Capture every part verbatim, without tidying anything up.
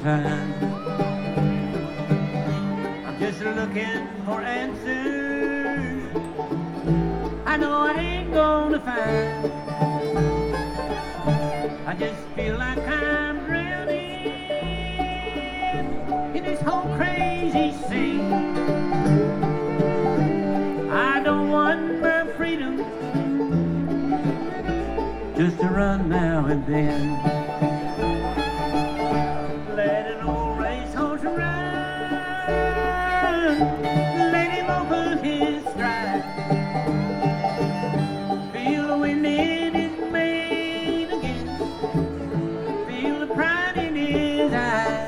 time. I'm just looking for answers I know I ain't gonna find. I just feel like I'm drowning in this whole crazy sea. I don't want my freedom, just to run now and then. Let an old racehorse run, let him open his stride. Feel the wind in his mane again, feel the pride in his eyes.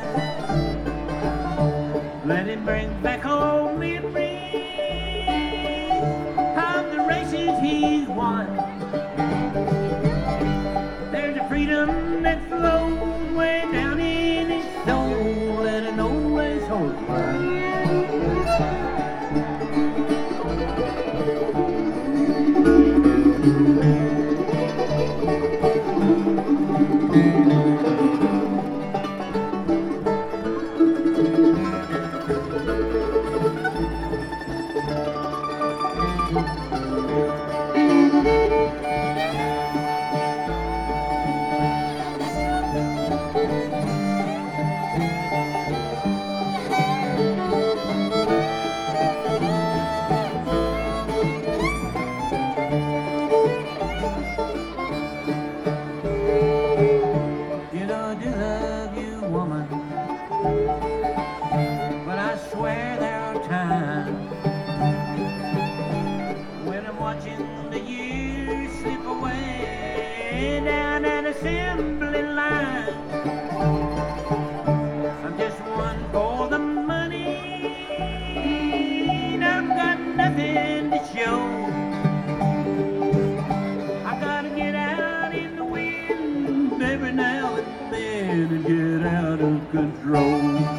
Let him bring back old memories of the races he's won. There's a freedom that flows way down in his soul. Let an old racehorse run. You know I do love you, woman, but I swear there are times when I'm watching the years slip away down an assembly line. I'm just one for the money, and I've got nothing to show. I gotta get out in the wind every now and then and get out of control.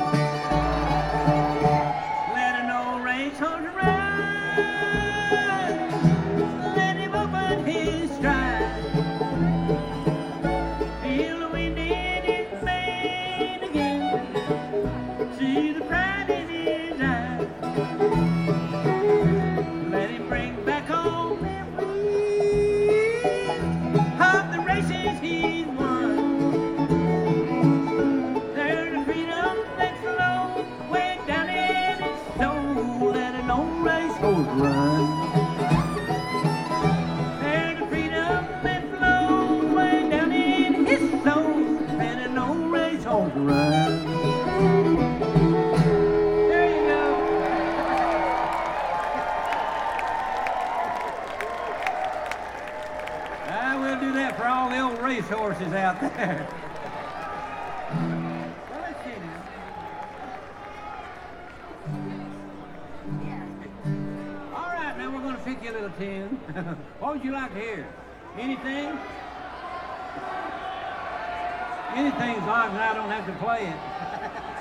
Let an old racehorse run, let him open his stride. Feel the wind in his mane again, see the pride in his eyes. Let him bring back old memories of the races he's won. There's a freedom that flows way down in his soul. Let an old racehorse run. There's a freedom that flows way down in his soul. Let an old racehorse run. There you go. I will do that for all the old racehorses out there. Well, let's see now. All right, now we're going to pick you a little tune. What would you like to hear? Anything? Anything's long as I don't have to play it.